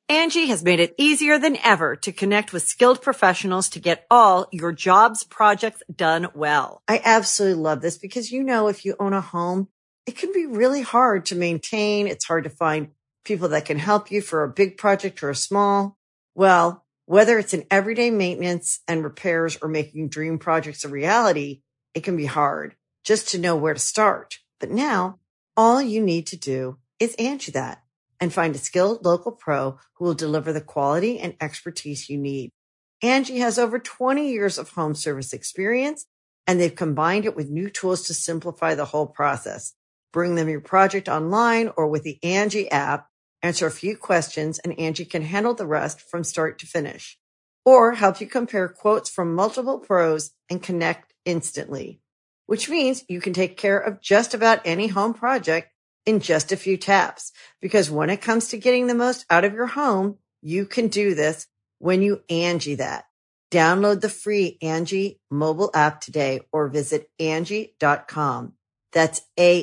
Angie has made it easier than ever to connect with skilled professionals to get all your jobs projects done well. I absolutely love this because, if you own a home, it can be really hard to maintain. It's hard to find people that can help you for a big project or a small. Well, whether it's in everyday maintenance and repairs or making dream projects a reality, it can be hard just to know where to start. But now all you need to do is Angie that and find a skilled local pro who will deliver the quality and expertise you need. Angie has over 20 years of home service experience, and they've combined it with new tools to simplify the whole process. Bring them your project online or with the Angie app, answer a few questions, and Angie can handle the rest from start to finish. Or help you compare quotes from multiple pros and connect instantly, which means you can take care of just about any home project in just a few taps. Because when it comes to getting the most out of your home, you can do this when you Angie that. Download the free Angie mobile app today or visit Angie.com. That's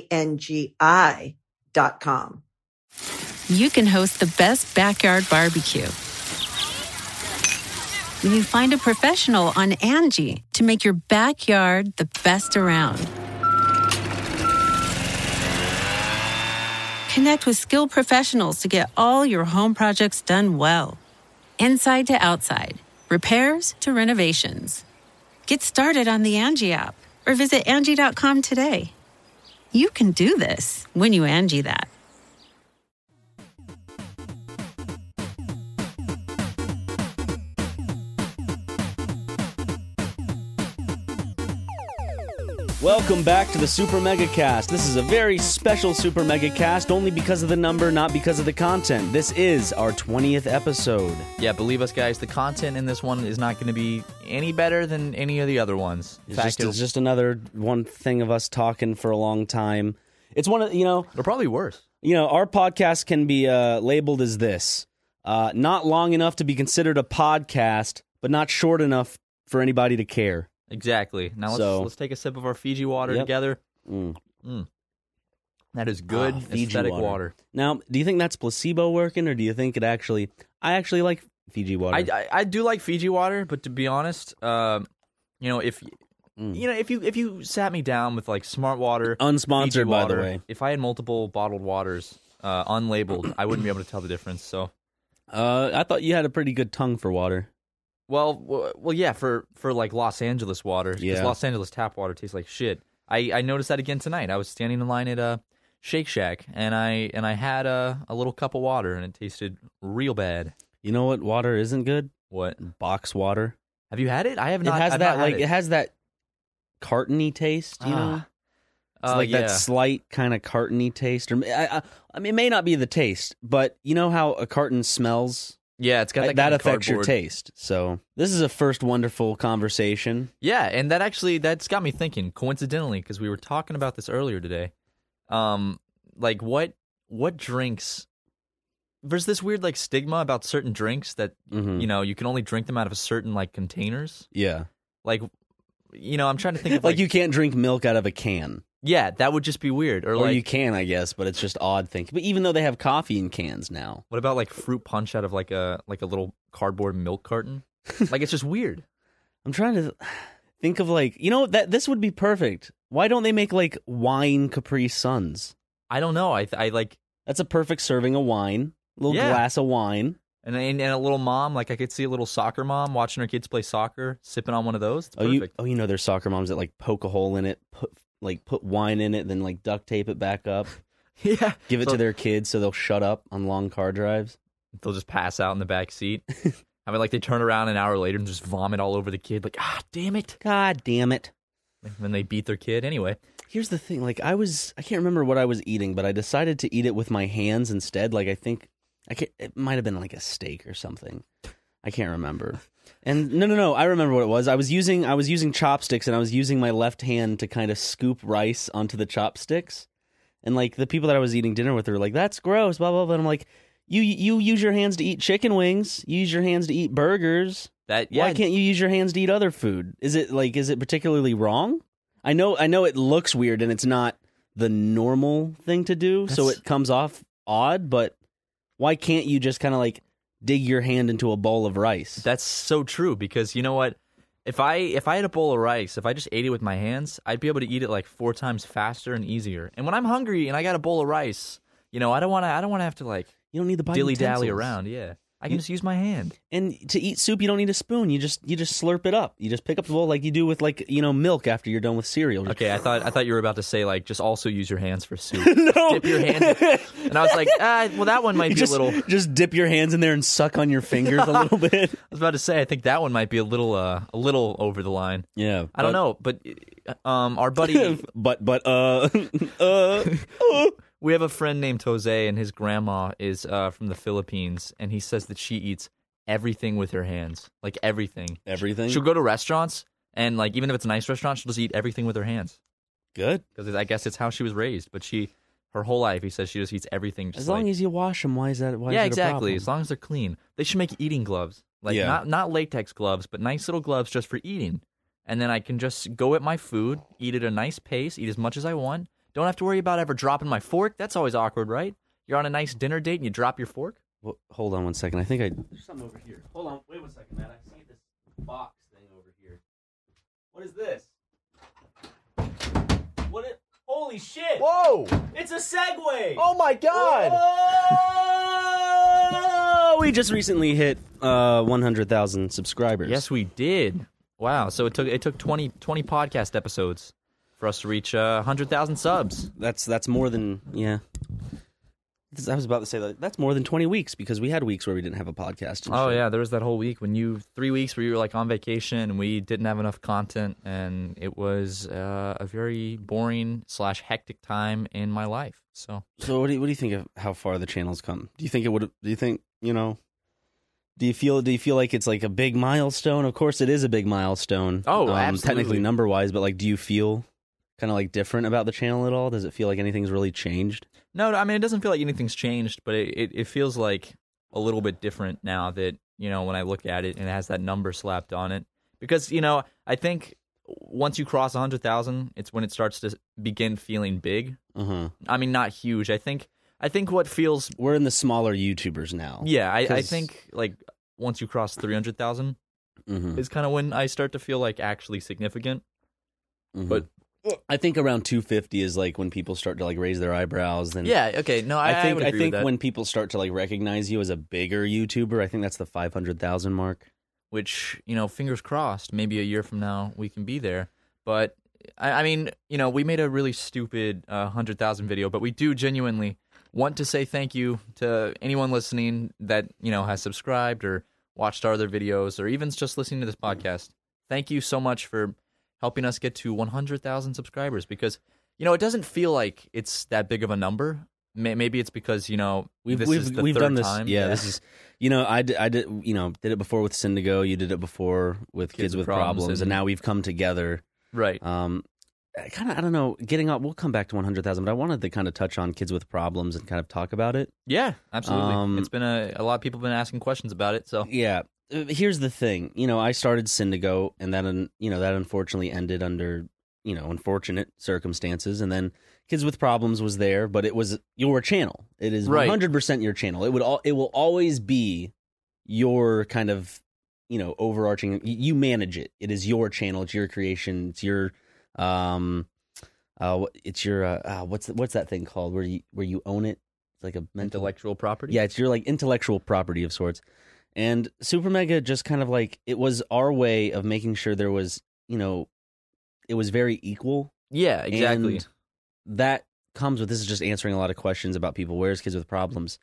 ANGI.com. You can host the best backyard barbecue when you find a professional on Angie to make your backyard the best around. Connect with skilled professionals to get all your home projects done well. Inside to outside, repairs to renovations. Get started on the Angie app or visit Angie.com today. You can do this when you Angie that. Welcome back to the Super Mega Cast. This is a very special Super Mega Cast, only because of the number, not because of the content. This is our 20th episode. Yeah, believe us, guys, the content in this one is not going to be any better than any of the other ones. It's just another one thing of us talking for a long time. It's one of, It'll probably worse. Our podcast can be labeled as this. Not long enough to be considered a podcast, but not short enough for anybody to care. Exactly. Now let's take a sip of our Fiji water together. That is good aesthetic water. Now, do you think that's placebo working, or do you think it actually... I actually like Fiji water. I do like Fiji water, but to be honest, if you sat me down with like Smart Water, unsponsored Fiji by water, the way, if I had multiple bottled waters, unlabeled, I wouldn't be able to tell the difference. So, I thought you had a pretty good tongue for water. Well, yeah, for like Los Angeles water, because Los Angeles tap water tastes like shit. I noticed that again tonight. I was standing in line at Shake Shack, and I had a little cup of water, and it tasted real bad. You know what water isn't good? What? Box water. Have you had it? I have not. It has that cartony taste, you know? It's like that slight kind of cartony taste. Or I mean, it may not be the taste, but you know how a carton smells? Yeah, it's got that affects your taste. So this is a first wonderful conversation. Yeah, and that's got me thinking, coincidentally, because we were talking about this earlier today. Like what drinks? There's this weird like stigma about certain drinks that you can only drink them out of certain like containers. Yeah, like I'm trying to think of like you can't drink milk out of a can. Yeah, that would just be weird. Or like, you can, I guess, but it's just odd thinking. But even though they have coffee in cans now. What about like fruit punch out of like a little cardboard milk carton? Like it's just weird. I'm trying to think of like, that this would be perfect. Why don't they make like wine Capri Suns? I don't know. I like that's a perfect serving of wine. A little glass of wine. And a little mom, like I could see a little soccer mom watching her kids play soccer, sipping on one of those. It's perfect. There's soccer moms that like poke a hole in it, put wine in it, then like duct tape it back up. Yeah. Give it to their kids so they'll shut up on long car drives. They'll just pass out in the back seat. I mean, like they turn around an hour later and just vomit all over the kid. Like, damn it. God damn it. Then they beat their kid. Anyway. Here's the thing. Like I can't remember what I was eating, but I decided to eat it with my hands instead. Like it might have been like a steak or something. I can't remember. And no, I remember what it was. I was using chopsticks, and I was using my left hand to kind of scoop rice onto the chopsticks. And like the people that I was eating dinner with were like, "That's gross," blah blah blah. And I'm like, "You use your hands to eat chicken wings. You use your hands to eat burgers. Why can't you use your hands to eat other food? Is it particularly wrong? I know it looks weird, and it's not the normal thing to do, so it comes off odd. But why can't you just kind of like dig your hand into a bowl of rice. That's so true, because you know what? If I had a bowl of rice, if I just ate it with my hands, I'd be able to eat it like 4 times faster and easier. And when I'm hungry and I got a bowl of rice, I don't want to have to like you don't need the dilly-dally around. Yeah. I can just use my hand. And to eat soup, you don't need a spoon. You just slurp it up. You just pick up the bowl like you do with milk after you're done with cereal. Okay, I thought you were about to say like just also use your hands for soup. No. Dip your hands. And I was like, well, that one might be a little. Just dip your hands in there and suck on your fingers a little bit. I was about to say, I think that one might be a little over the line. Yeah, I don't know, but our buddy, we have a friend named Jose, and his grandma is from the Philippines, and he says that she eats everything with her hands, like everything. Everything? She'll go to restaurants, and like even if it's a nice restaurant, she'll just eat everything with her hands. Good. Because I guess it's how she was raised, but her whole life, he says she just eats everything. Just as long as you wash them, why is that? Yeah, exactly. As long as they're clean. They should make eating gloves. Like not latex gloves, but nice little gloves just for eating. And then I can just go at my food, eat at a nice pace, eat as much as I want. Don't have to worry about ever dropping my fork. That's always awkward, right? You're on a nice dinner date and you drop your fork? Well, hold on one second. I think there's something over here. Hold on. Wait 1 second, Matt. I see this box thing over here. What is this? Holy shit! Whoa! It's a Segway! Oh my god! Whoa! We just recently hit 100,000 subscribers. Yes, we did. Wow. So it took 20 podcast episodes for us to reach 100,000 subs. That's more than I was about to say that's more than 20 weeks, because we had weeks where we didn't have a podcast. Oh yeah, there was that whole week 3 weeks where you were like on vacation and we didn't have enough content, and it was a very boring / hectic time in my life. So what do you think of how far the channel's come? Do you think it would? Do you think Do you feel like it's like a big milestone? Of course, it is a big milestone. Oh, absolutely. Technically, number wise, but like, do you feel kind of like different about the channel at all? Does it feel like anything's really changed? No, I mean, it doesn't feel like anything's changed, but it feels like a little bit different now that, when I look at it and it has that number slapped on it. Because, I think once you cross 100,000, it's when it starts to begin feeling big. Uh-huh. I mean, not huge. I think what feels... We're in the smaller YouTubers now. Yeah, I think, like, once you cross 300,000 is kind of when I start to feel, like, actually significant. Mm-hmm. But I think around 250 is, like, when people start to, like, raise their eyebrows. Then yeah, okay. No, I would agree with that. when people start to, like, recognize you as a bigger YouTuber, I think that's the 500,000 mark. Which, fingers crossed, maybe a year from now we can be there. But, I mean, we made a really stupid 100,000 video, but we do genuinely want to say thank you to anyone listening that, has subscribed or watched our other videos or even just listening to this podcast. Thank you so much for helping us get to 100,000 subscribers, because, it doesn't feel like it's that big of a number. Maybe it's because, this is the third done this time. Yeah, this is, I did did it before with Syndigo. You did it before with Kids with Problems, and now we've come together. Right. I don't know, we'll come back to 100,000, but I wanted to kind of touch on Kids with Problems and kind of talk about it. Yeah, absolutely. It's been a lot of people have been asking questions about it, so. Yeah. Here's the thing, I started Syndigo, and that unfortunately ended under, unfortunate circumstances, and then Kids with Problems was there, but it was your channel. It is 100% your channel. It will always be your kind of, overarching. You manage it. It is your channel. It's your creation. It's your, what's that thing called where you own it? It's like a intellectual property. Yeah, it's your like intellectual property of sorts. And Super Mega just kind of like, it was our way of making sure there was, it was very equal. Yeah, exactly. And that comes with, this is just answering a lot of questions about people. Where's Kids with Problems?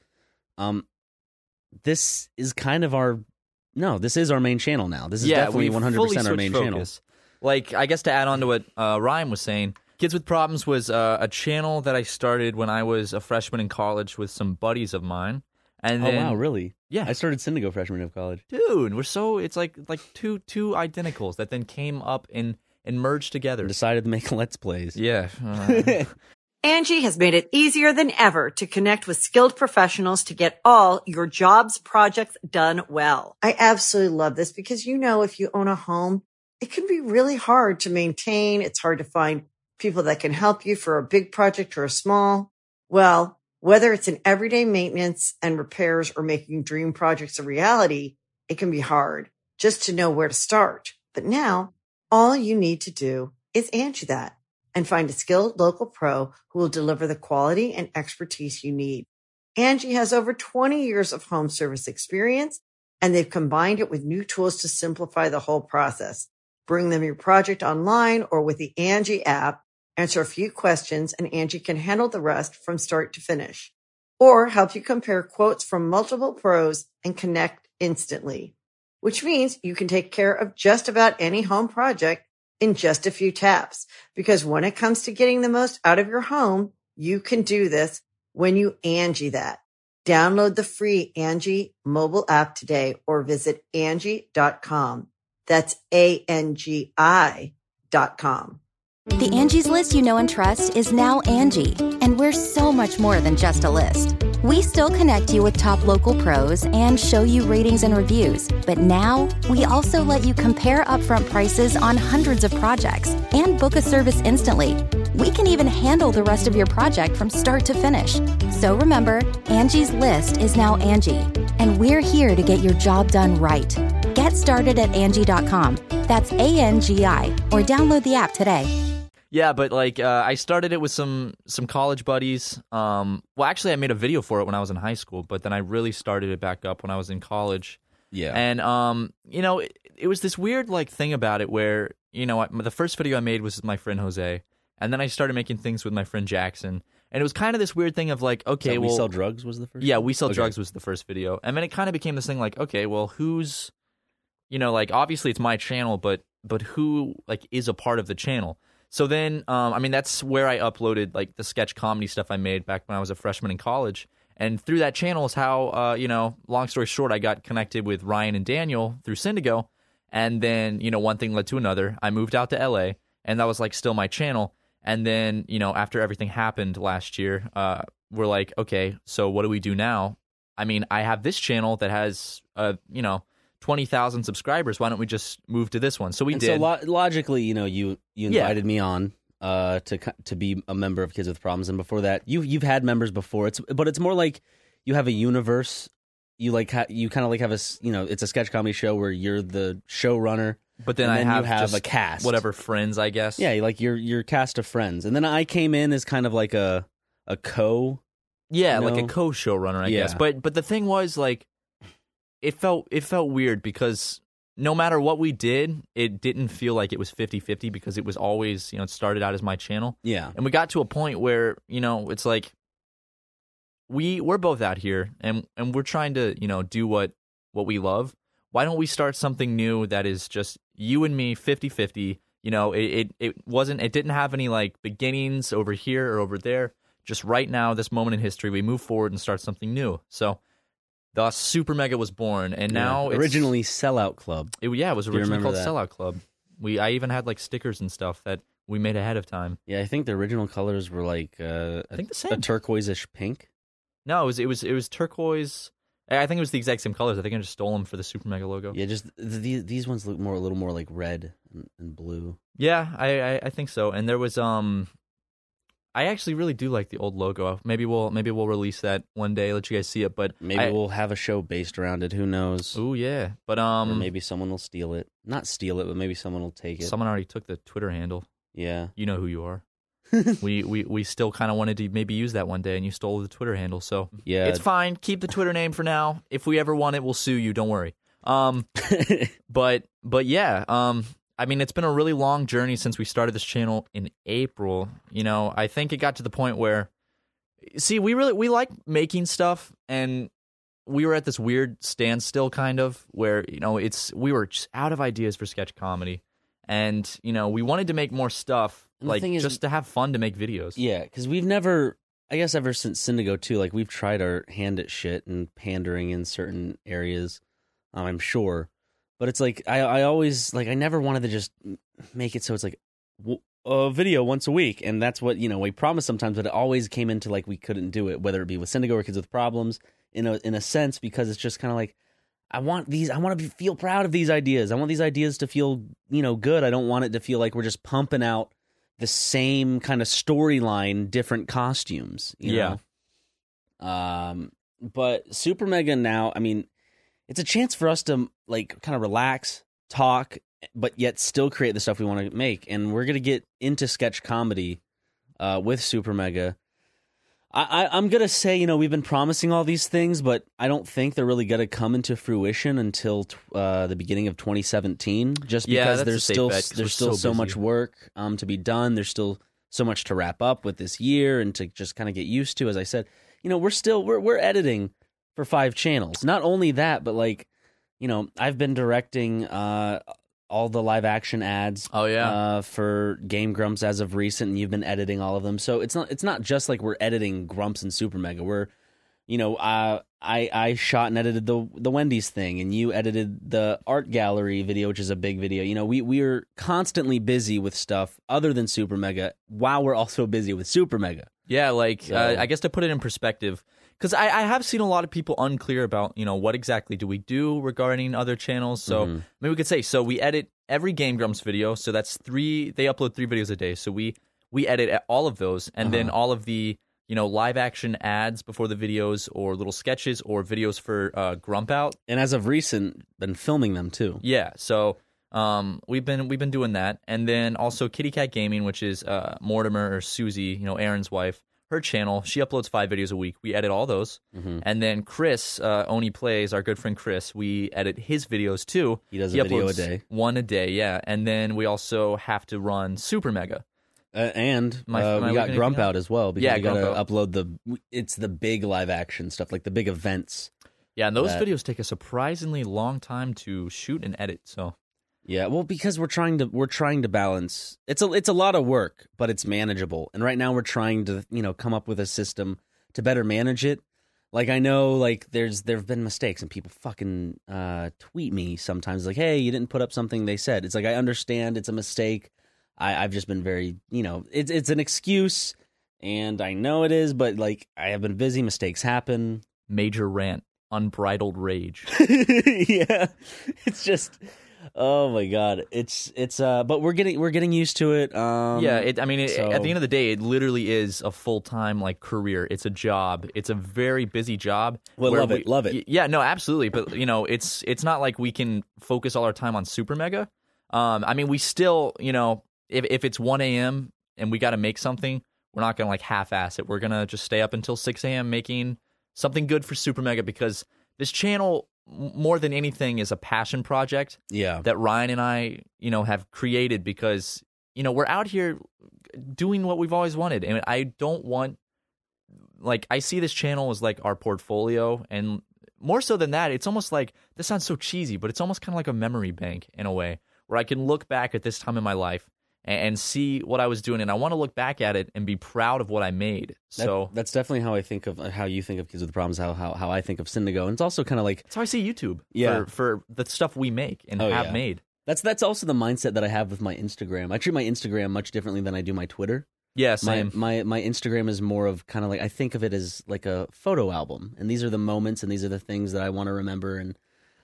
This is kind of this is our main channel now. This is definitely 100% our main channel. Like, I guess to add on to what Ryan was saying, Kids with Problems was a channel that I started when I was a freshman in college with some buddies of mine. And then, oh, wow, really? Yeah. I started Syndigo freshman of college. Dude, it's like two identicals that then came up and merged together. Decided to make Let's Plays. Yeah. Angie has made it easier than ever to connect with skilled professionals to get all your jobs projects done well. I absolutely love this because, if you own a home, it can be really hard to maintain. It's hard to find people that can help you for a big project or a small. Well, Whether it's in everyday maintenance and repairs or making dream projects a reality, it can be hard just to know where to start. But now, all you need to do is Angie that and find a skilled local pro who will deliver the quality and expertise you need. Angie has over 20 years of home service experience, and they've combined it with new tools to simplify the whole process. Bring them your project online or with the Angie app. Answer a few questions, and Angie can handle the rest from start to finish. Or help you compare quotes from multiple pros and connect instantly. Which means you can take care of just about any home project in just a few taps. Because when it comes to getting the most out of your home, you can do this when you Angie that. Download the free Angie mobile app today or visit Angie.com. That's ANGI.com. The Angie's List you know and trust is now Angie, and we're so much more than just a list. We still connect you with top local pros and show you ratings and reviews, but now we also let you compare upfront prices on hundreds of projects and book a service instantly. We can even handle the rest of your project from start to finish. So remember, Angie's List is now Angie, and we're here to get your job done right. Get started at Angie.com. That's ANGI, or download the app today. Yeah, but like I started it with some college buddies. Well, actually, I made a video for it when I was in high school, but then I really started it back up when I was in college. Yeah. And it was this weird like thing about it where the first video I made was with my friend Jose, and then I started making things with my friend Jackson, and it was kind of this weird thing of like, okay, We Sell Drugs was the first. Yeah, We Sell Drugs was the first video, and then it kind of became this thing like, okay, well, who's, like obviously it's my channel, but who like is a part of the channel? So then, that's where I uploaded like the sketch comedy stuff I made back when I was a freshman in college. And through that channel is how, long story short, I got connected with Ryan and Daniel through Syndigo. And then, one thing led to another. I moved out to LA, and that was like still my channel. And then, after everything happened last year, we're like, okay, so what do we do now? I mean, I have this channel that has, 20,000 subscribers. Why don't we just move to this one? So we did. So logically, you invited me on to be a member of Kids with Problems, and before that, you've had members before. But it's more like you have a universe. You you kind of like have it's a sketch comedy show where you're the showrunner. But then you have just a cast, whatever friends, I guess. Yeah, like your cast of friends, and then I came in as kind of like a co. Yeah, like a co-showrunner, I guess. But the thing was like. It felt weird because no matter what we did, it didn't feel like it was 50-50 because it was always, it started out as my channel. Yeah. And we got to a point where, it's like we're both out here and we're trying to, do what we love. Why don't we start something new that is just you and me 50-50? It didn't have any like beginnings over here or over there. Just right now, this moment in history, we move forward and start something new. So thus, Super Mega was born, and now it's... Originally Sellout Club. It was originally called Sellout Club. I even had like stickers and stuff that we made ahead of time. Yeah, I think the original colors were like I think the same. A turquoise-ish pink. No, it was turquoise. I think it was the exact same colors. I think I just stole them for the Super Mega logo. Yeah, just these ones look a little more like red and blue. Yeah, I think so. And there was I actually really do like the old logo. Maybe we'll release that one day, let you guys see it. But maybe we'll have a show based around it. Who knows? Oh yeah, but or maybe someone will steal it. Not steal it, but maybe someone will take it. Someone already took the Twitter handle. Yeah, you know who you are. we still kind of wanted to maybe use that one day, and you stole the Twitter handle. So yeah, it's fine. Keep the Twitter name for now. If we ever want it, we'll sue you. Don't worry. But yeah. It's been a really long journey since we started this channel in April. I think it got to the point where, see, we like making stuff, and we were at this weird standstill kind of where, we were just out of ideas for sketch comedy, and, we wanted to make more stuff, like just to have fun to make videos. Yeah, because we've never, I guess ever since Syndigo too, like we've tried our hand at shit and pandering in certain areas, I'm sure. But it's like, I always, like, I never wanted to just make it so it's like a video once a week. And that's what, we promised sometimes, but it always came into like we couldn't do it, whether it be with Syndigo or Kids with Problems, in a sense, because it's just kind of like, I want to feel proud of these ideas. I want these ideas to feel, good. I don't want it to feel like we're just pumping out the same kind of storyline, different costumes. You know? But Super Mega now, I mean, it's a chance for us to like kind of relax, talk, but yet still create the stuff we want to make. And we're gonna get into sketch comedy with Super Mega. I'm gonna say, you know, we've been promising all these things, but I don't think they're really gonna come into fruition until the beginning of 2017. Just because there's still so much work to be done. There's still so much to wrap up with this year and to just kind of get used to. As I said, you know, we're editing for 5 channels. Not only that, but like, you know, I've been directing all the live action ads for Game Grumps as of recent, and you've been editing all of them. So it's not just like we're editing Grumps and Super Mega. We're, you know, I shot and edited the Wendy's thing, and you edited the art gallery video, which is a big video. You know, we're constantly busy with stuff other than Super Mega while we're also busy with Super Mega. Yeah, like I guess to put it in perspective, because I have seen a lot of people unclear about, you know, what exactly do we do regarding other channels. So maybe we could say, so we edit every Game Grumps video. So that's 3, they upload 3 videos a day. So we edit all of those, and then all of the, you know, live action ads before the videos, or little sketches or videos for Grump Out. And as of recent, been filming them too. Yeah, so we've been doing that. And then also Kitty Cat Gaming, which is Mortimer or Susie, you know, Aaron's wife. Her channel, she uploads 5 videos a week. We edit all those. And then Chris, Oni Plays, our good friend Chris, we edit his videos too. He does a video a day. 1 a day, yeah. And then we also have to run Super Mega. And we got Grump Out as well, because you got to upload it's the big live action stuff, like the big events. Yeah, and those videos take a surprisingly long time to shoot and edit, so... Yeah, well, because we're trying to balance. It's a lot of work, but it's manageable. And right now we're trying to, you know, come up with a system to better manage it. Like, I know, like, there've been mistakes, and people fucking tweet me sometimes like, "Hey, you didn't put up something they said." It's like, I understand it's a mistake. I've just been very, you know, it's an excuse, and I know it is, but like, I have been busy. Mistakes happen. Major rant, unbridled rage. Yeah, it's just. Oh my god, but we're getting used to it. At the end of the day, it literally is a full-time like career. It's a job. It's a very busy job. Well, love it. Yeah, no, absolutely. But you know, it's not like we can focus all our time on Super Mega. I mean, we still, you know, if it's 1 a.m. and we got to make something, we're not gonna like half-ass it. We're gonna just stay up until 6 a.m. making something good for Super Mega, because this channel, more than anything, is a passion project that Ryan and I, you know, have created, because, you know, we're out here doing what we've always wanted. And I don't want, like, I see this channel as like our portfolio, and more so than that, it's almost like, this sounds so cheesy, but it's almost kind of like a memory bank in a way, where I can look back at this time in my life and see what I was doing, and I want to look back at it and be proud of what I made. So that's definitely how I think of how you think of Kids with Problems, how I think of Syndigo, and it's also kind of like that's how I see YouTube. For the stuff we make and made. That's also the mindset that I have with my Instagram. I treat my Instagram much differently than I do my Twitter. Yeah, same. My Instagram is more of kind of like, I think of it as like a photo album, and these are the moments and these are the things that I want to remember. And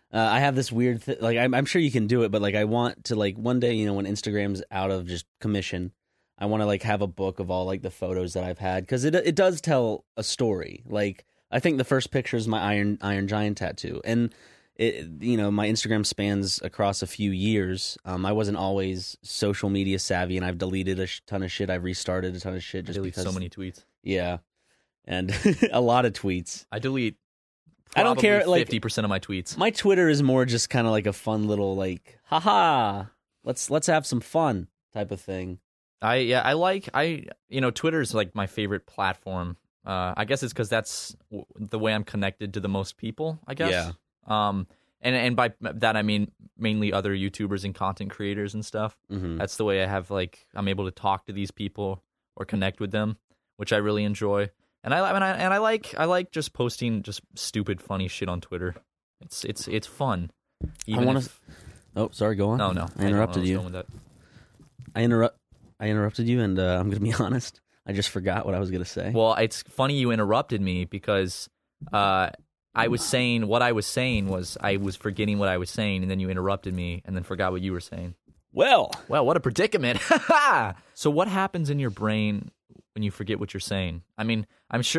I have this weird like, I'm sure you can do it, but like, I want to, like, one day, you know, when Instagram's out of just commission, I want to like have a book of all like the photos that I've had, because it does tell a story. Like, I think the first picture is my Iron Giant tattoo, and it, you know, my Instagram spans across a few years. I wasn't always social media savvy, and I've deleted a ton of shit. I've restarted a ton of shit just because so many tweets. Yeah, and a lot of tweets. I delete. I don't care. 50% of my tweets. My Twitter is more just kind of like a fun little like, haha, let's have some fun type of thing. Twitter is like my favorite platform. I guess it's because that's the way I'm connected to the most people, I guess. Yeah. And by that I mean mainly other YouTubers and content creators and stuff. Mm-hmm. That's the way I'm able to talk to these people or connect with them, which I really enjoy. And I like just posting just stupid, funny shit on Twitter. It's fun. Oh, sorry. Go on. No. I interrupted you. I interrupted you, and I'm going to be honest. I just forgot what I was going to say. Well, it's funny you interrupted me, because I was saying what I was saying was I was forgetting what I was saying, and then you interrupted me, and then forgot what you were saying. Well, what a predicament. So what happens in your brain when you forget what you're saying? I mean, I'm sure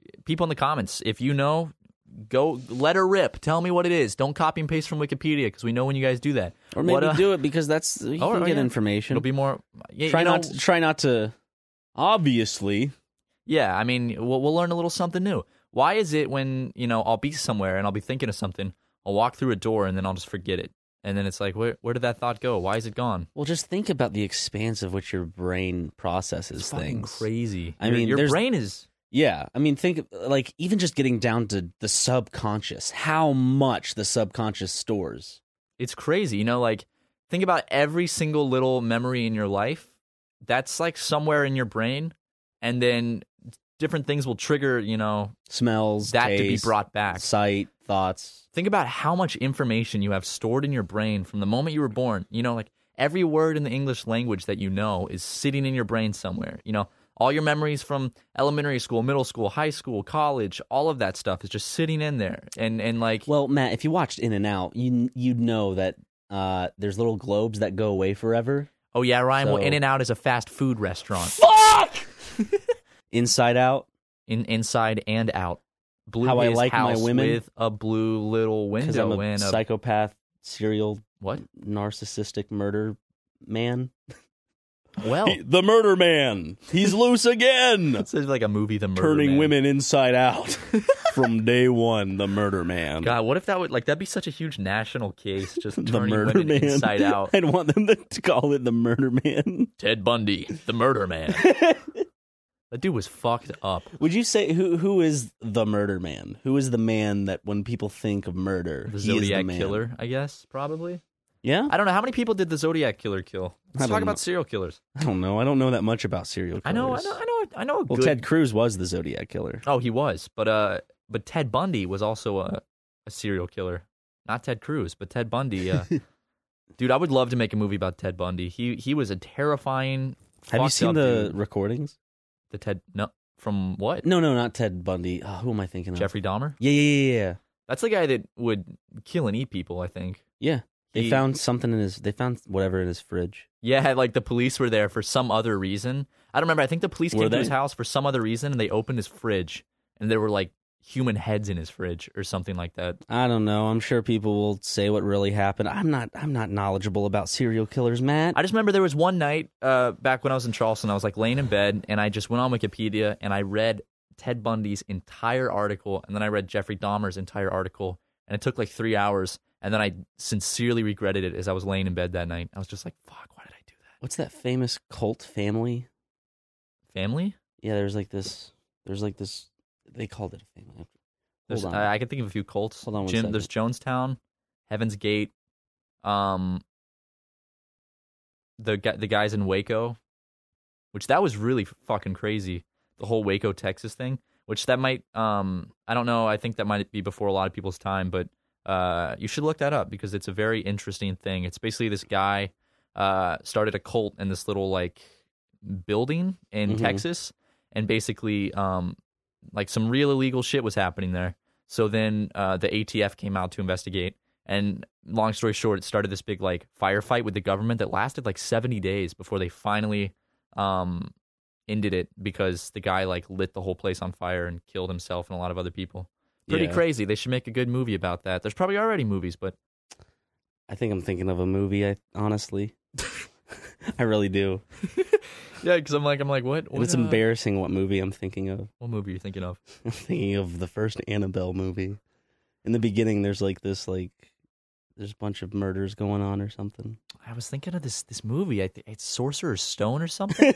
people in the comments, if you know, go let her rip. Tell me what it is. Don't copy and paste from Wikipedia because we know when you guys do that. Or maybe do it because that's you can get information. It'll be more. Try not to. Obviously. Yeah, I mean, we'll learn a little something new. Why is it when I'll be somewhere and I'll be thinking of something, I'll walk through a door and then I'll just forget it, and then it's like, where did that thought go? Why is it gone? Well, just think about the expanse of which your brain processes it's things. Fucking crazy. I mean, your brain is. Yeah, I mean, think like even just getting down to the subconscious, how much the subconscious stores. It's crazy. Like think about every single little memory in your life. That's like somewhere in your brain, and then different things will trigger, smells, that taste, to be brought back. Sight, thoughts. Think about how much information you have stored in your brain from the moment you were born. Like every word in the English language that is sitting in your brain somewhere. All your memories from elementary school, middle school, high school, college, all of that stuff is just sitting in there. And like, well, Matt, if you watched In and Out, you'd know that there's little globes that go away forever. Oh yeah, Ryan. Well, In and Out is a fast food restaurant. Fuck. Inside Out. Inside and Out. Blue How I Like house My Women with a blue little window. Because I'm a psychopath, serial, narcissistic murder man. Well, the murder man. He's loose again. It's like a movie, The Murder Turning Man. women inside out from day one. The murder man. God, what if that would that'd be such a huge national case? Just the turning murder women man. inside out. I'd want them to call it the murder man. Ted Bundy, the murder man. That dude was fucked up. Would you say who is the murder man? Who is the man that when people think of murder, the he is Zodiac the man? Killer? I guess probably. Yeah, I don't know how many people did the Zodiac Killer kill. Let's talk about serial killers. I don't know. I don't know that much about serial killers. I know. Well, Ted Cruz was the Zodiac Killer. Oh, he was, but Ted Bundy was also a serial killer. Not Ted Cruz, but Ted Bundy. Dude, I would love to make a movie about Ted Bundy. He was a terrifying. Have you seen the dude. recordings? The Ted from what? No, not Ted Bundy. Oh, who am I thinking of? Jeffrey Dahmer? Yeah. That's the guy that would kill and eat people, I think. Yeah. They found something they found whatever in his fridge. Yeah, like the police were there for some other reason. I don't remember. I think the police came to his house for some other reason, and they opened his fridge, and there were like human heads in his fridge or something like that. I don't know. I'm sure people will say what really happened. I'm not knowledgeable about serial killers, Matt. I just remember there was one night back when I was in Charleston, I was like laying in bed, and I just went on Wikipedia, and I read Ted Bundy's entire article, and then I read Jeffrey Dahmer's entire article, and it took like 3 hours. And then I sincerely regretted it as I was laying in bed that night. I was just like, fuck, why did I do that? What's that famous cult family? Family? Yeah, there's like this, they called it a family. Hold on. I can think of a few cults. Hold on one second. There's Jonestown, Heaven's Gate, the guys in Waco, which that was really fucking crazy. The whole Waco, Texas thing, which that might, I don't know, I think that might be before a lot of people's time, but you should look that up because it's a very interesting thing. It's basically this guy started a cult in this little like building in Texas, and basically like some real illegal shit was happening there. So then the ATF came out to investigate, and long story short, it started this big like firefight with the government that lasted like 70 days before they finally ended it because the guy like lit the whole place on fire and killed himself and a lot of other people. Pretty crazy. They should make a good movie about that. There's probably already movies, but I think I'm thinking of a movie. Honestly, I really do. Yeah, because I'm like, what? And it's embarrassing what movie I'm thinking of. What movie are you thinking of? I'm thinking of the first Annabelle movie. In the beginning, there's there's a bunch of murders going on or something. I was thinking of this movie. It's Sorcerer's Stone or something.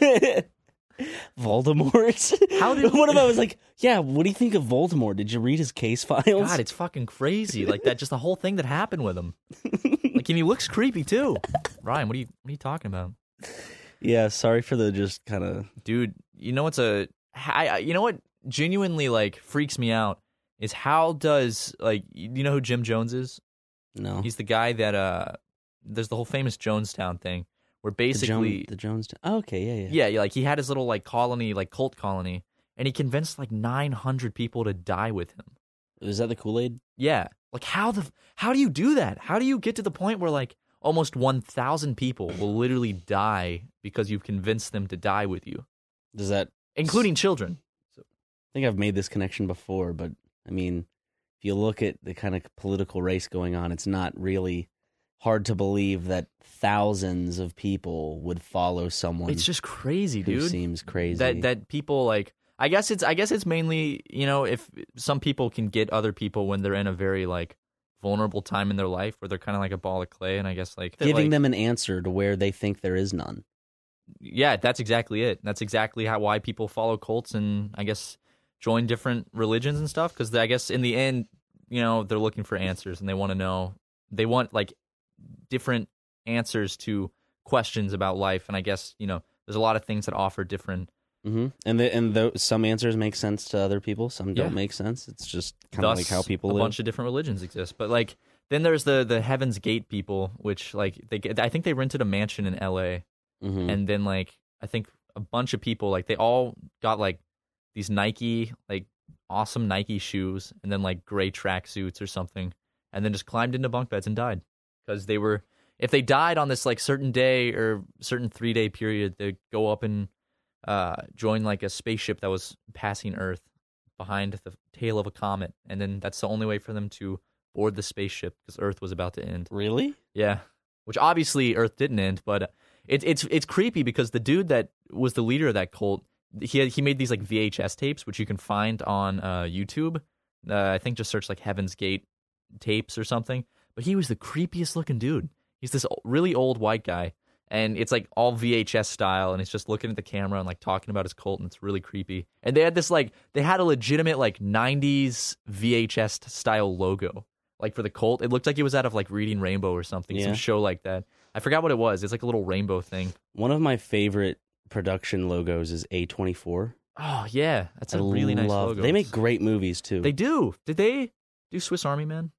Voldemort. What if I was like, yeah, what do you think of Voldemort? Did you read his case files? God, it's fucking crazy. Like that, just the whole thing that happened with him. Like, and he looks creepy too. Ryan, what are you talking about? Yeah, sorry for the just kind of. Dude, you know you know what genuinely like freaks me out is how does like you know who Jim Jones is? No, he's the guy that there's the whole famous Jonestown thing. Where basically the Jonestown. Oh, okay, yeah. Like he had his little like colony, like cult colony, and he convinced like 900 people to die with him. Is that the Kool-Aid? Yeah. Like how do you do that? How do you get to the point where like almost 1,000 people will literally die because you've convinced them to die with you? Does that including children? think I've made this connection before, but I mean, if you look at the kind of political race going on, it's not really hard to believe that thousands of people would follow someone. It's just crazy, who dude. seems crazy. That people like. I guess it's mainly, you know, if some people can get other people when they're in a very like vulnerable time in their life where they're kind of like a ball of clay, and I guess like giving them an answer to where they think there is none. Yeah, that's exactly it. That's exactly why people follow cults and I guess join different religions and stuff, because I guess in the end, you know, they're looking for answers and they want to know. They want like different answers to questions about life, and I guess, you know, there's a lot of things that offer different. Mm-hmm. And some answers make sense to other people, some don't make sense. It's just kind of like how people live. A bunch of different religions exist, but like then there's the Heaven's Gate people, which like I think they rented a mansion in L.A. Mm-hmm. And then like I think a bunch of people like they all got like these Nike like awesome Nike shoes and then like gray tracksuits or something, and then just climbed into bunk beds and died because they were, if they died on this like certain day or certain 3-day period, they'd go up and join like a spaceship that was passing Earth behind the tail of a comet, and then that's the only way for them to board the spaceship because Earth was about to end. Really? Yeah, which obviously Earth didn't end, but it's creepy because the dude that was the leader of that cult, he made these like VHS tapes which you can find on YouTube. I think just search like Heaven's Gate tapes or something. But he was the creepiest looking dude. He's this really old white guy. And it's like all VHS style, and it's just looking at the camera and like talking about his cult, and it's really creepy. And they had this like, they had a legitimate like 90s VHS style logo, like for the cult. It looked like it was out of like Reading Rainbow or something, some show like that. I forgot what it was. It's like a little rainbow thing. One of my favorite production logos is A24. Oh yeah, that's a really nice logo. They make great movies too. They do. Did they do Swiss Army Man?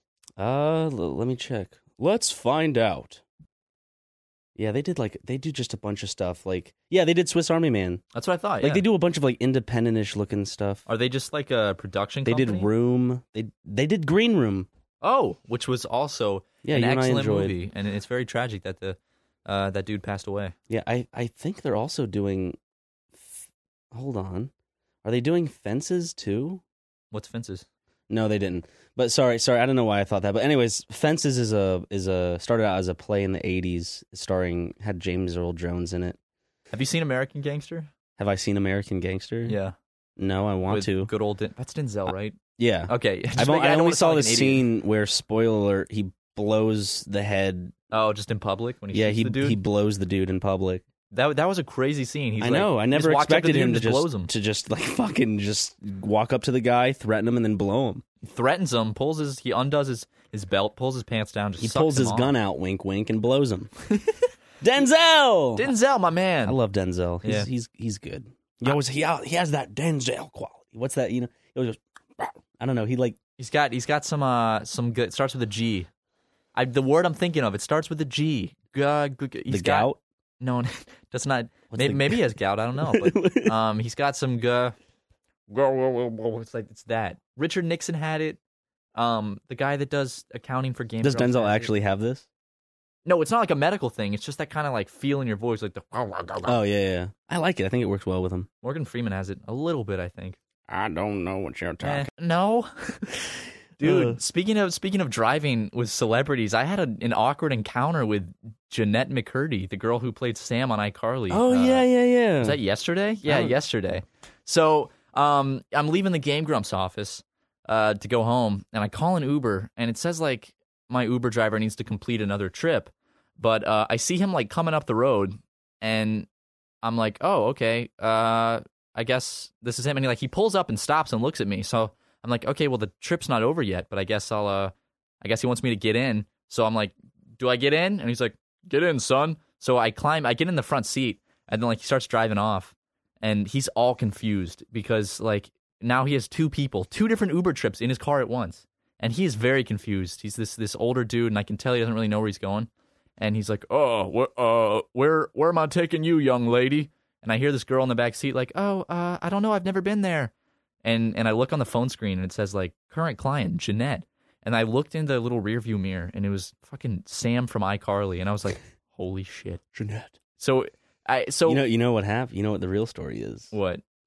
Let me check. Let's find out. Yeah, they do just a bunch of stuff. Like, yeah, they did Swiss Army Man. That's what I thought. Like, they do a bunch of like independent-ish looking stuff. Are they just like a production company? They did Room. They did Green Room. Oh, which was also an excellent movie, and it's very tragic that that dude passed away. Yeah, I think they're also doing. Hold on, are they doing Fences too? What's Fences? No, they didn't. But sorry, I don't know why I thought that. But anyways, Fences is a started out as a play in the 80s, had James Earl Jones in it. Have you seen American Gangster? Have I seen American Gangster? Yeah. No, I want to. Good old that's Denzel, right? Yeah. Okay. I only saw the scene where, spoiler alert, he blows the head. Oh, just in public when he shoots the dude? He blows the dude in public. That was a crazy scene. I know. I never expected him to just like fucking just walk up to the guy, threaten him, and then blow him. He threatens him, he undoes his belt, pulls his pants down, he pulls his gun out, wink, wink, and blows him. Denzel, my man. I love Denzel. He's good. He has that Denzel quality. What's that? You know, he always goes, I don't know. He's got some good. It starts with a G. The word I'm thinking of, it starts with a G. Gout. No, that's not. Maybe he has gout. I don't know. But he's got some. It's that. Richard Nixon had it. The guy that does accounting for Game. Does Denzel actually have this? No, it's not like a medical thing. It's just that kind of like feel in your voice, like the. Oh yeah. I like it. I think it works well with him. Morgan Freeman has it a little bit, I think. I don't know what you're talking. No. Dude, speaking of driving with celebrities, I had an awkward encounter with Jeanette McCurdy, the girl who played Sam on iCarly. Oh, yeah. Was that yesterday? Yeah, yesterday. So I'm leaving the Game Grumps office to go home, and I call an Uber, and it says, like, my Uber driver needs to complete another trip. But I see him, like, coming up the road, and I'm like, oh, okay, I guess this is him. And he pulls up and stops and looks at me, so I'm like, okay, well, the trip's not over yet, but I guess I guess he wants me to get in. So I'm like, do I get in? And he's like, get in, son. So I get in the front seat, and then, like, he starts driving off, and he's all confused because, like, now he has two different Uber trips in his car at once, and he is very confused. He's this older dude, and I can tell he doesn't really know where he's going. And he's like, oh, where am I taking you, young lady? And I hear this girl in the back seat like, I don't know, I've never been there. And I look on the phone screen, and it says, like, current client, Jeanette. And I looked in the little rearview mirror, and it was fucking Sam from iCarly. And I was like, holy shit. Jeanette. So you know what happened? You know what the real story is? What?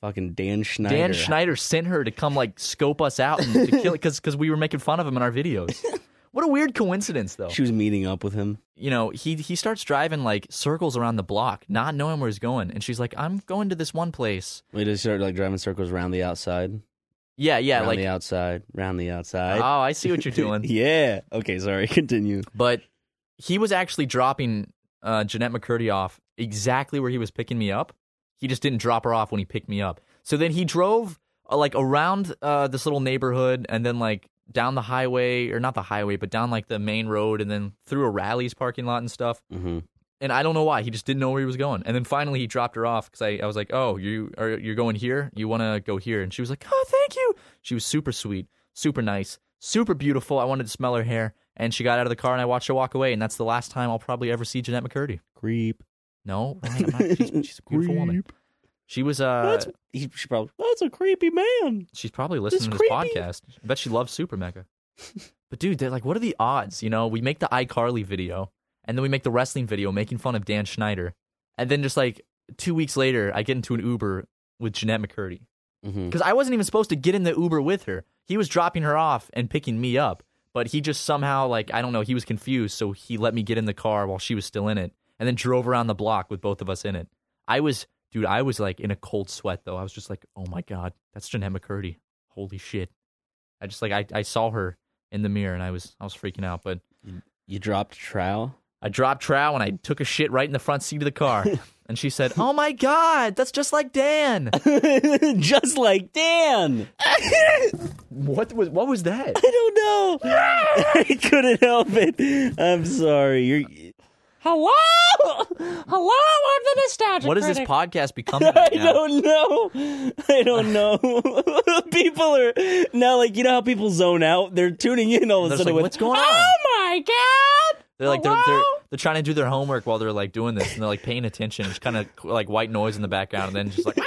Fucking Dan Schneider. Dan Schneider sent her to come like scope us out and to kill it because we were making fun of him in our videos. What a weird coincidence, though. She was meeting up with him. You know, he starts driving like circles around the block, not knowing where he's going, and she's like, "I'm going to this one place." Wait, does he start like driving circles around the outside? Yeah, Around like the outside, round the outside. Oh, I see what you're doing. Yeah. Okay, sorry. Continue. But he was actually dropping Jeanette McCurdy off exactly where he was picking me up. He just didn't drop her off when he picked me up. So then he drove like around this little neighborhood and then like down the highway, or not the highway, but down like the main road and then through a Rally's parking lot and stuff. Mm-hmm. And I don't know why. He just didn't know where he was going. And then finally he dropped her off because I was like, "Oh, you're going here? You want to go here?" And she was like, "Oh, thank you." She was super sweet, super nice, super beautiful. I wanted to smell her hair. And she got out of the car and I watched her walk away. And that's the last time I'll probably ever see Jeanette McCurdy. Creep. No, Ryan, I'm not. She's a beautiful woman. She was she probably, that's a creepy man. She's probably listening to this podcast. I bet she loves Super Mega. But dude, they're like, what are the odds? You know, we make the iCarly video, and then we make the wrestling video making fun of Dan Schneider, and then just like 2 weeks later, I get into an Uber with Jeanette McCurdy because I wasn't even supposed to get in the Uber with her. He was dropping her off and picking me up, but he just somehow like I don't know, he was confused, so he let me get in the car while she was still in it, and then drove around the block with both of us in it. I was like in a cold sweat though. I was just like, oh my God, that's Jeanette McCurdy. Holy shit. I just like, I saw her in the mirror and I was freaking out, but. You dropped trowel? I dropped trowel and I took a shit right in the front seat of the car. And she said, "Oh my God, that's just like Dan." Just like Dan. What was that? I don't know. I couldn't help it. I'm sorry. Hello, I'm the Nostalgia What is this Critic. podcast becoming right now? I don't know. People are now like, you know how people zone out? They're tuning in all of a sudden. Like, what's going on? Oh my God! They're like they're trying to do their homework while they're like doing this, and they're like paying attention. It's kind of like white noise in the background, and then just like.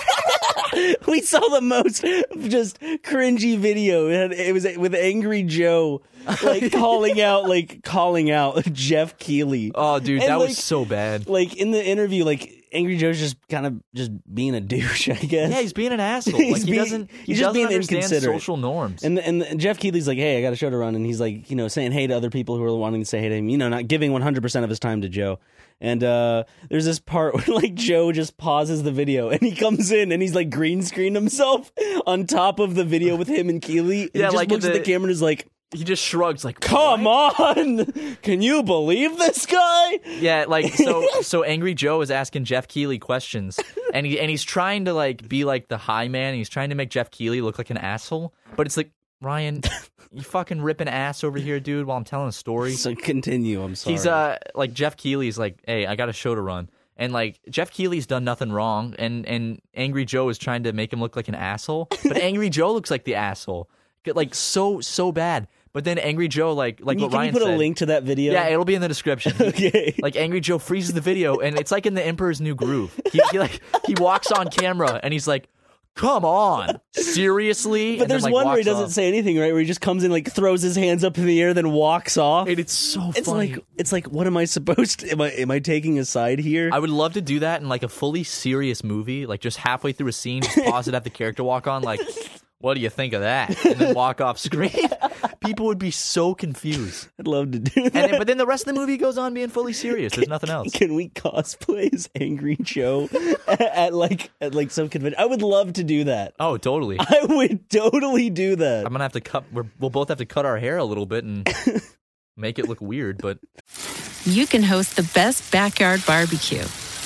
We saw the most just cringy video. It was with Angry Joe, like calling out Jeff Keighley. Oh, dude, and that like, was so bad. Like in the interview, like Angry Joe's just kind of just being a douche, I guess. Yeah, he's being an asshole. Like he doesn't being understand inconsiderate. social norms. And Jeff Keighley's like, "Hey, I got a show to run," and he's like, you know, saying hey to other people who are wanting to say hey to him. You know, not giving 100% of his time to Joe. And there's this part where like Joe just pauses the video and he comes in and he's like green screened himself on top of the video with him and Keighley. And yeah, he just like looks at the camera and is like, he just shrugs like, "Come on, can you believe this guy?" Yeah, like so Angry Joe is asking Jeff Keighley questions, and he's trying to like be like the high man. And he's trying to make Jeff Keighley look like an asshole, but it's like, Ryan, you fucking ripping ass over here, dude, while I'm telling a story. So continue. I'm sorry. He's like Jeff Keighley's like, "Hey, I got a show to run." And like Jeff Keighley's done nothing wrong, and Angry Joe is trying to make him look like an asshole, but Angry Joe looks like the asshole, like so bad. But then Angry Joe, like what Ryan said. Can you put a link to that video? Yeah, it'll be in the description. Okay. Like Angry Joe freezes the video, and it's like in the Emperor's New Groove. He walks on camera, and he's like, "Come on, seriously?" But there's one where he doesn't say anything, right? Where he just comes in, like throws his hands up in the air, then walks off. And it's so funny. It's like, what am I supposed to? Am I taking a side here? I would love to do that in like a fully serious movie, like just halfway through a scene, just pause it, have the character walk on, like, "What do you think of that?" And then walk off screen. People would be so confused. I'd love to do that. But then the rest of the movie goes on being fully serious. There's nothing else. Can we cosplay as Angry Joe at some convention? I would love to do that. Oh, totally. I would totally do that. I'm gonna have to cut. We'll both have to cut our hair a little bit and make it look weird. But You can host the best backyard barbecue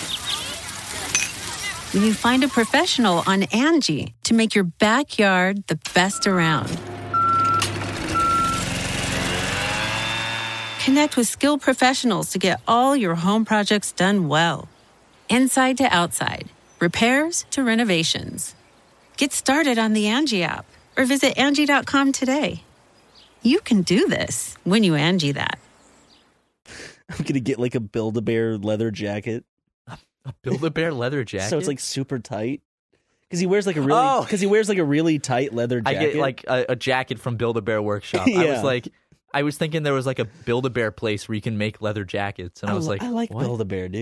when you find a professional on Angie to make your backyard the best around. Connect with skilled professionals to get all your home projects done well. Inside to outside, repairs to renovations. Get started on the Angie app or visit Angie.com today. You can do this when you Angie that. I'm going to get like a Build-A-Bear leather jacket. a Build-A-Bear leather jacket? So it's like super tight. Because he wears like a really tight leather jacket. I get like a jacket from Build-A-Bear Workshop. Yeah. I was thinking there was like a Build-A-Bear place where you can make leather jackets, and I was like, I like what? Build-A-Bear, dude.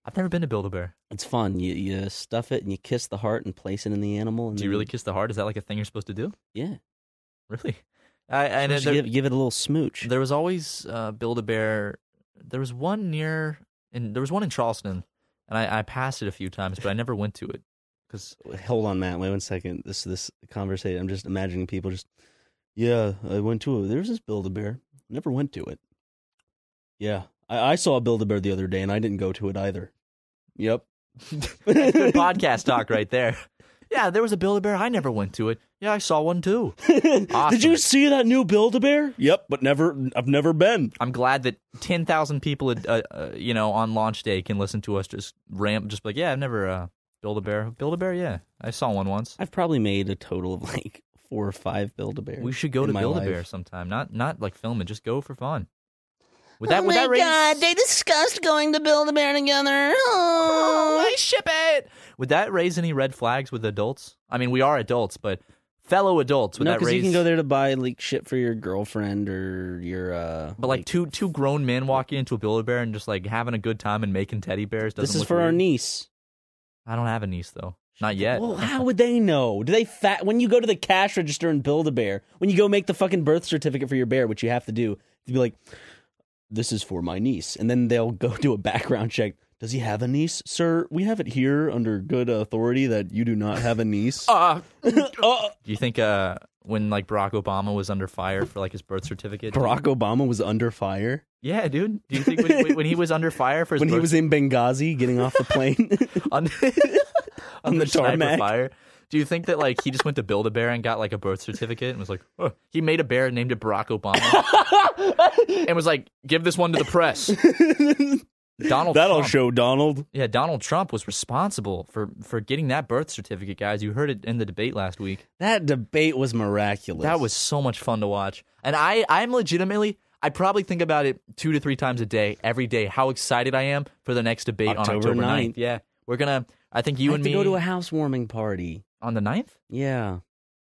I've never been to Build-A-Bear. It's fun. You stuff it and you kiss the heart and place it in the animal. And do you really kiss the heart? Is that like a thing you're supposed to do? Yeah. Really? Give it a little smooch. There was always Build-A-Bear. There was one in Charleston, and I passed it a few times, but I never went to it. Hold on, Matt. Wait 1 second. This conversation. I'm just imagining people just. Yeah, I went to it. There's this Build-A-Bear. Never went to it. Yeah, I saw a Build-A-Bear the other day, and I didn't go to it either. Yep. Good podcast talk right there. Yeah, there was a Build-A-Bear. I never went to it. Yeah, I saw one too. Awesome. Did you see that new Build-A-Bear? Yep, but I've never been. I'm glad that 10,000 people, on launch day can listen to us just like, yeah, I've never Build-A-Bear. Build-A-Bear, yeah, I saw one once. I've probably made a total of like 4 or 5 Build-A-Bears. We should go to Build-A-Bear sometime. Not like film it, just go for fun. Would that God, they discussed going to Build-A-Bear together. Oh, I ship it. Would that raise any red flags with adults? I mean, we are adults, but fellow adults. Would that raise? No, because you can go there to buy like shit for your girlfriend or your. But like two grown men walking into a Build-A-Bear and just like having a good time and making teddy bears. This is for our niece. I don't have a niece though. Not yet. Well, how would they know? Do they when you go to the cash register and Build-A-Bear, when you go make the fucking birth certificate for your bear, which you have to do, you'd be like, this is for my niece. And then they'll go do a background check. Does he have a niece? Sir, we have it here under good authority that you do not have a niece. Do you think when like Barack Obama was under fire for like his birth certificate? Barack Obama was under fire? Yeah, dude. Do you think when he was under fire for his he was in Benghazi getting off the plane? on the tarmac? Fire? Do you think that like he just went to Build-A-Bear and got like a birth certificate and was like, oh. He made a bear and named it Barack Obama and was like, give this one to the press. That'll show Donald. Yeah, Donald Trump was responsible for getting that birth certificate, guys. You heard it in the debate last week. That debate was miraculous. That was so much fun to watch. And I'm legitimately, I probably think about it 2 to 3 times a day, every day, how excited I am for the next debate on October 9th. Yeah, we're going to, I think you and me. go to a housewarming party. On the 9th? Yeah.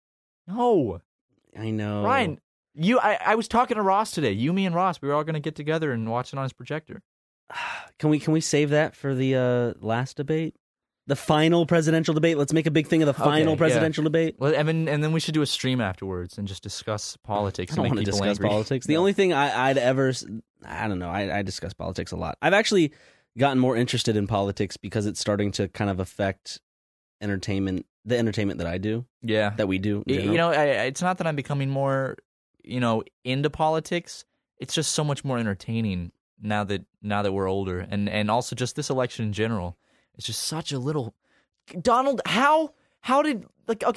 No. I know. Ryan, I was talking to Ross today. You, me, and Ross, we were all going to get together and watch it on his projector. Can we save that for the last debate? The final presidential debate? Let's make a big thing of the final presidential debate. Well, and then we should do a stream afterwards and just discuss politics. I don't want to discuss politics. The only thing I'd ever... I don't know. I discuss politics a lot. I've actually gotten more interested in politics because it's starting to kind of affect entertainment, the entertainment that I do. Yeah. That we do. It's not that I'm becoming more, into politics. It's just so much more entertaining now that we're older. And also just this election in general. It's just such a little... Donald, how did...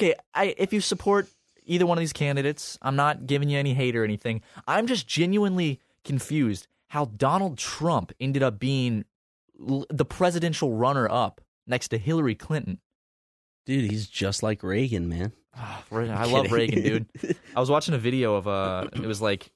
if you support either one of these candidates, I'm not giving you any hate or anything. I'm just genuinely confused how Donald Trump ended up being the presidential runner-up next to Hillary Clinton. Dude, he's just like Reagan, man. I love Reagan, dude. I was watching a video of it was like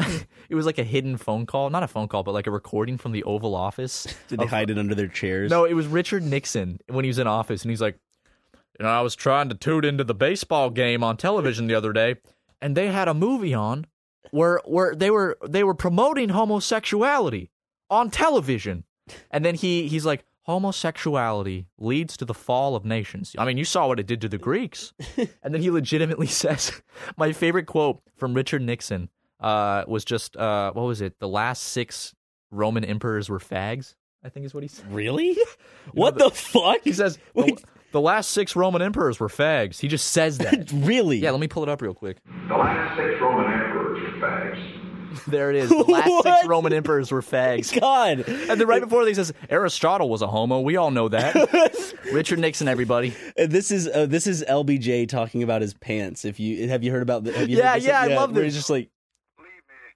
a hidden phone call, not a phone call, but like a recording from the Oval Office. Did they hide it under their chairs? No, it was Richard Nixon when he was in office, and he's like, I was trying to tune into the baseball game on television the other day, and they had a movie on where they were promoting homosexuality on television, and then he's like, homosexuality leads to the fall of nations. I mean, you saw what it did to the Greeks. And then he legitimately says, my favorite quote from Richard Nixon was just, what was it? The last 6 Roman emperors were fags, I think is what he said. Really? What the fuck? He says, the last 6 Roman emperors were fags. He just says that. Really? Yeah, let me pull it up real quick. The last 6 Roman emperors were fags. There it is. The last 6 Roman emperors were fags. God. And then right before he says, Aristotle was a homo. We all know that. Richard Nixon, everybody. This is LBJ talking about his pants. Have you heard about that? I love this. He's just like, believe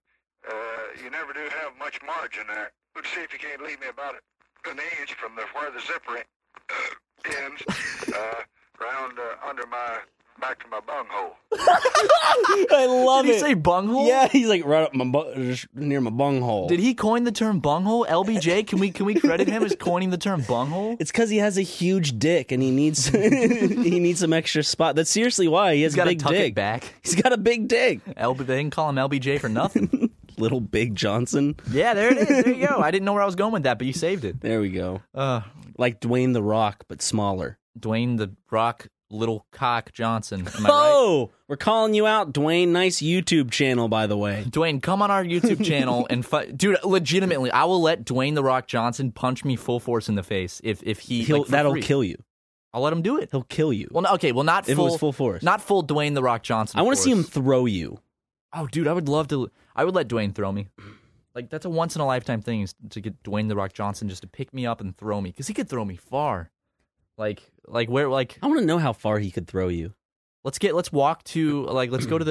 me, you never do have much margin there. Let's see if you can't leave me about an inch from where the zipper ends, round under my... back to my bunghole. I love it. Did he say bunghole? Yeah, he's like right up just near my bunghole. Did he coin the term bunghole? LBJ, can we credit him as coining the term bunghole? It's because he has a huge dick and he needs some extra spot. That's seriously why he has a big dick. It back. He's got a big dick. They didn't call him LBJ for nothing. Little Big Johnson. Yeah, there it is. There you go. I didn't know where I was going with that, but you saved it. There we go. Uh, Like Dwayne the Rock, but smaller. Dwayne the Rock Little Cock Johnson. Am I right? Oh, we're calling you out, Dwayne. Nice YouTube channel, by the way. Dwayne, come on our YouTube channel and dude, legitimately, I will let Dwayne the Rock Johnson punch me full force in the face if he That'll free. kill you. I'll let him do it. He'll kill you. Well, okay, well not if full, it was full force. not full Dwayne the Rock Johnson. I want to see him force. throw you. Oh, dude, I would love to. I would let Dwayne throw me. Like that's a once in a lifetime thing is to get Dwayne the Rock Johnson just to pick me up and throw me because he could throw me far. Like where like I want to know how far he could throw you. let's walk to let's go to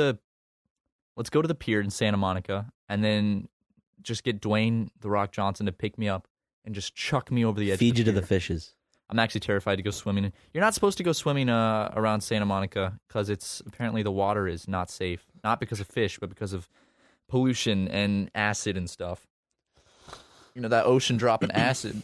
the pier in Santa Monica and then just get Dwayne the Rock Johnson to pick me up and just chuck me over the edge. Feed you to the pier. fishes. I'm actually terrified to go swimming. You're not supposed to go swimming around Santa Monica because it's apparently the water is not safe, not because of fish, but because of pollution and acid and stuff. You know that ocean dropping acid.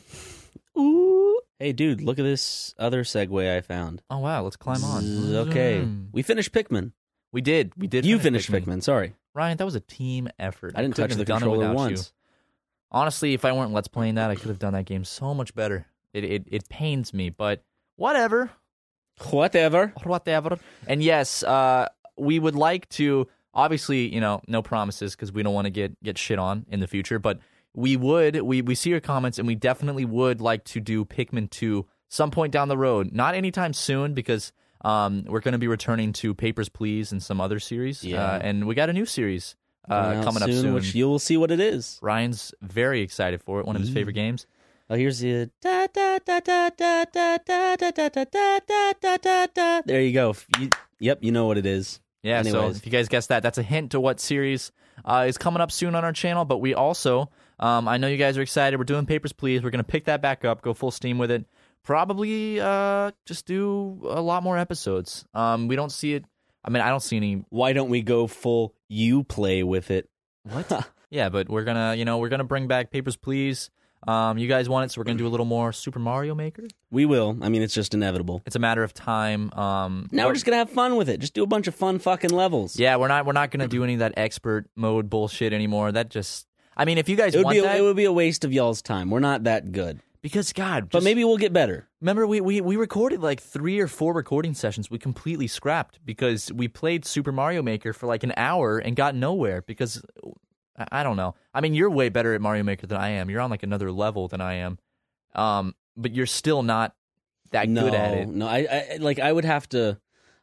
Ooh. Hey, dude, look at this other segue I found. Oh wow, let's climb on. Okay, we finished Pikmin. We did. You finished Pikmin. Sorry, Ryan. That was a team effort. I didn't touch couldn't the have done it controller without once. you. Honestly, if I weren't Let's Playing that, I could have done that game so much better. It pains me, but whatever. Whatever. And yes, we would like to. Obviously, no promises because we don't want to get shit on in the future. But we see your comments, and we definitely would like to do Pikmin 2 some point down the road. Not anytime soon because we're going to be returning to Papers, Please and some other series. Yeah. And we got a new series coming up soon, soon. which you will see what it is. Ryan's very excited for it. One of his favorite games. Oh, here's the da da da da da da da da da da da da da da. There you go. Yep, you know what it is. Yeah, Anyways. so if you guys guessed that, that's a hint to what series is coming up soon on our channel. But we also, I know you guys are excited. We're doing Papers, Please. We're going to pick that back up, go full steam with it. Probably just do a lot more episodes. We don't see it. I mean, I don't see any. Why don't we go full you play with it? What? Yeah, but we're gonna bring back Papers, Please. You guys want it, so we're gonna do a little more Super Mario Maker. We will. I mean, it's just inevitable. It's a matter of time. Now we're just gonna have fun with it. Just do a bunch of fun fucking levels. Yeah, we're not gonna do any of that expert mode bullshit anymore. That just, I mean, if you guys it want that, it would be a waste of y'all's time. We're not that good. Because God, But maybe we'll get better. remember we recorded like 3 or 4 recording sessions. We completely scrapped because we played Super Mario Maker for like an hour and got nowhere because I don't know. I mean, you're way better at Mario Maker than I am. You're on like another level than I am. But you're still not that good at it. No, I would have to.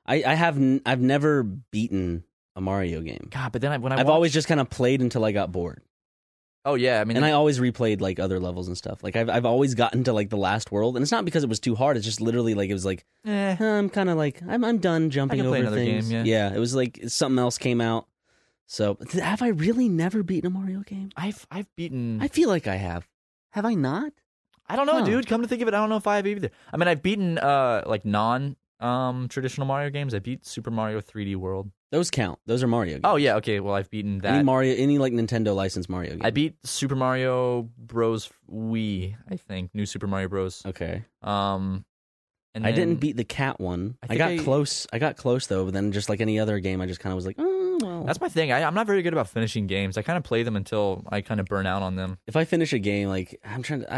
I've never beaten a Mario game. God, but then when I've always just kind of played until I got bored. Oh yeah, I mean, And I always replayed like other levels and stuff. Like I've always gotten to like the last world, and it's not because it was too hard. It's just literally like it was like I'm kind of like I'm done jumping I can over play another things. game, yeah. It was like something else came out. So have I really never beaten a Mario game? I've beaten. I feel like I have. Have I not? I don't know, Huh. dude. Come to think of it, I don't know if I have either. I mean, I've beaten like non traditional Mario games. I beat Super Mario 3D World. Those count. Those are Mario games. Oh yeah, okay. Well, I've beaten that. Any like Nintendo licensed Mario game. I beat Super Mario Bros. Wii, I think. New Super Mario Bros. Okay. And I didn't then- beat the cat one. I I think got close. I got close though. But then just like any other game, I just kind of was like, oh well. That's my thing. I'm not very good about finishing games. I kind of play them until I kind of burn out on them. If I finish a game, like I'm trying to,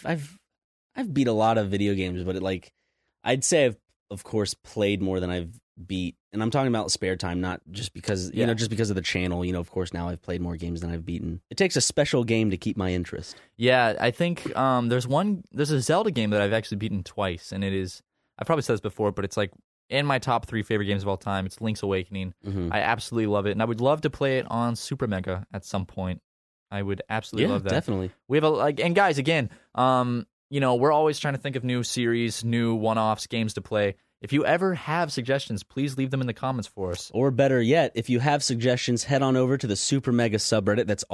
I've beat a lot of video games, but I'd say I've of course played more than I've beat, and I'm talking about spare time, not just because just because of the channel. Of course now I've played more games than I've beaten. It takes a special game to keep my interest. Yeah, I think there's a Zelda game that I've actually beaten twice, and it is, I've probably said this before, but it's like in my top 3 favorite games of all time. It's Link's Awakening. Mm-hmm. I absolutely love it, and I would love to play it on Super Mega at some point. I would absolutely love that. Definitely. We have and guys, again, we're always trying to think of new series, new one-offs, games to play. If you ever have suggestions, please leave them in the comments for us. Or better yet, if you have suggestions, head on over to the Super Mega subreddit. That's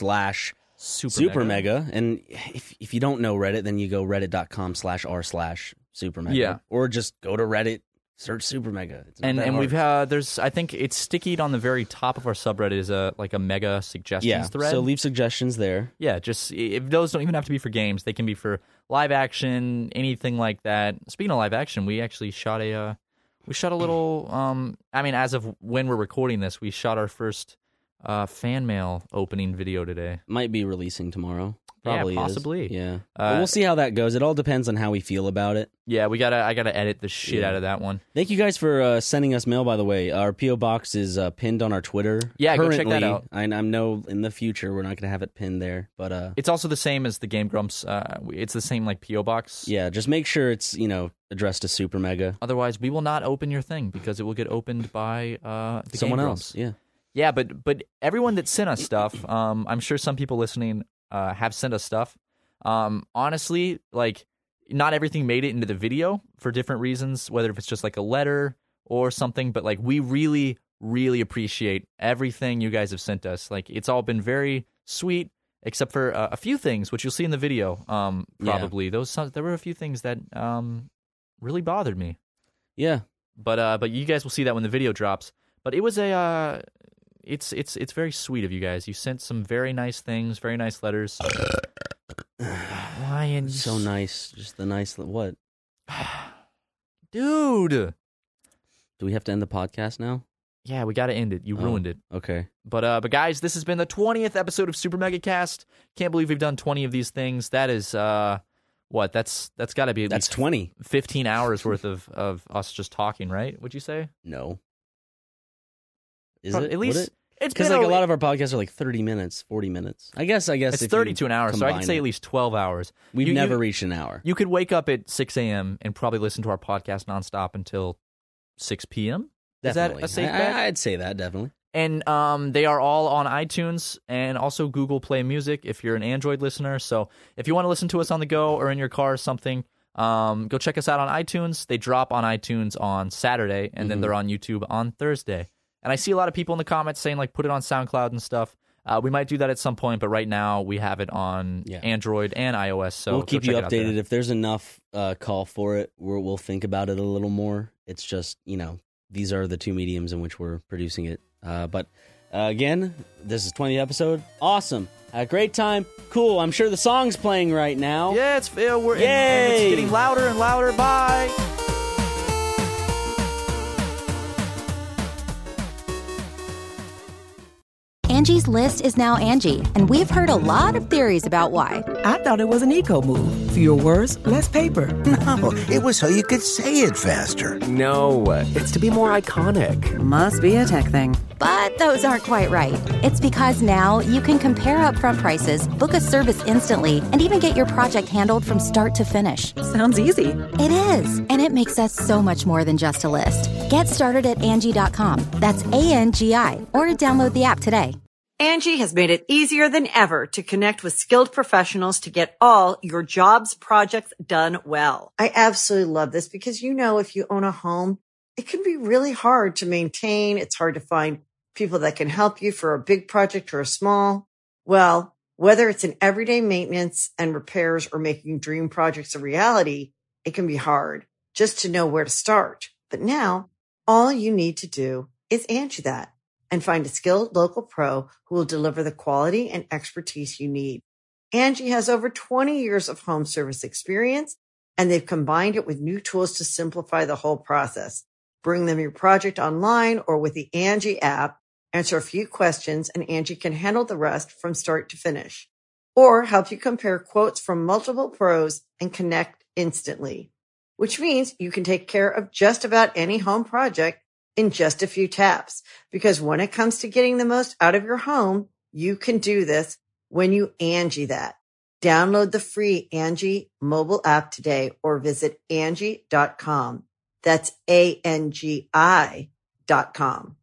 r/Super Mega. And if you don't know Reddit, then you go reddit.com/r/Super Mega. Yeah. Or just go to Reddit, search Super Mega. It's not And that hard. we've there's, I think it's stickied on the very top of our subreddit is a mega suggestions thread. So leave suggestions there. Yeah, just if those don't even have to be for games, they can be for live action, anything like that. Speaking of live action, we actually shot a little. I mean, as of when we're recording this, we shot our first fan mail opening video today. Might be releasing tomorrow. Probably possibly. Is. Yeah. But we'll see how that goes. It all depends on how we feel about it. Yeah, I gotta edit the shit out of that one. Thank you guys for sending us mail, by the way. Our P.O. Box is pinned on our Twitter. Yeah, currently. Go check that out. I know in the future we're not going to have it pinned there, but it's also the same as the Game Grumps. It's the same like P.O. Box. Yeah, just make sure it's addressed to Super Mega. Otherwise, we will not open your thing because it will get opened by someone Game else. Grumps. Yeah. Yeah, but everyone that sent us stuff, I'm sure some people listening have sent us stuff. Honestly, like not everything made it into the video for different reasons, whether if it's just like a letter or something, but like we really, really appreciate everything you guys have sent us. Like it's all been very sweet, except for a few things, which you'll see in the video. Probably there were a few things that really bothered me. Yeah. But you guys will see that when the video drops. But it was it's very sweet of you guys. You sent some very nice things, very nice letters. Ryan, so nice. Just the nice what? Dude. Do we have to end the podcast now? Yeah, we got to end it. You ruined it. Okay. But guys, this has been the 20th episode of Super Mega Cast. Can't believe we've done 20 of these things. That is what? That's got to be at least 20. 15 hours worth of us just talking, right? Would you say? No. Is it? At least Would it? It's because like a lot of our podcasts are like 30 minutes, 40 minutes. I guess it's 30 to an hour, so I could say at least 12 hours. We've never reached an hour. You could wake up at 6 a.m. and probably listen to our podcast nonstop until 6 p.m. Definitely. Is that a safe bet? I'd say that, definitely. And they are all on iTunes and also Google Play Music if you're an Android listener. So if you want to listen to us on the go or in your car or something, go check us out on iTunes. They drop on iTunes on Saturday, and then they're on YouTube on Thursday. And I see a lot of people in the comments saying, like, put it on SoundCloud and stuff. We might do that at some point, but right now we have it on Android and iOS. So we'll keep you updated. If there's enough call for it, we'll think about it a little more. It's just, these are the two mediums in which we're producing it. But again, this is 20th episode. Awesome. Had a great time. Cool. I'm sure the song's playing right now. Yeah, it's getting louder and louder. Bye. Angie's List is now Angie, and we've heard a lot of theories about why. I thought it was an eco move. Fewer words, less paper. No, it was so you could say it faster. No, it's to be more iconic. Must be a tech thing. But those aren't quite right. It's because now you can compare upfront prices, book a service instantly, and even get your project handled from start to finish. Sounds easy. It is, and it makes us so much more than just a list. Get started at Angie.com. That's ANGI, or download the app today. Angie has made it easier than ever to connect with skilled professionals to get all your jobs projects done well. I absolutely love this because, if you own a home, it can be really hard to maintain. It's hard to find people that can help you for a big project or a small. Well, whether it's in everyday maintenance and repairs or making dream projects a reality, it can be hard just to know where to start. But now all you need to do is Angie that and find a skilled local pro who will deliver the quality and expertise you need. Angie has over 20 years of home service experience, and they've combined it with new tools to simplify the whole process. Bring them your project online or with the Angie app, answer a few questions, and Angie can handle the rest from start to finish. Or help you compare quotes from multiple pros and connect instantly, which means you can take care of just about any home project in just a few taps. Because when it comes to getting the most out of your home, you can do this when you Angie that. Download the free Angie mobile app today or visit Angie.com. That's ANGI.com.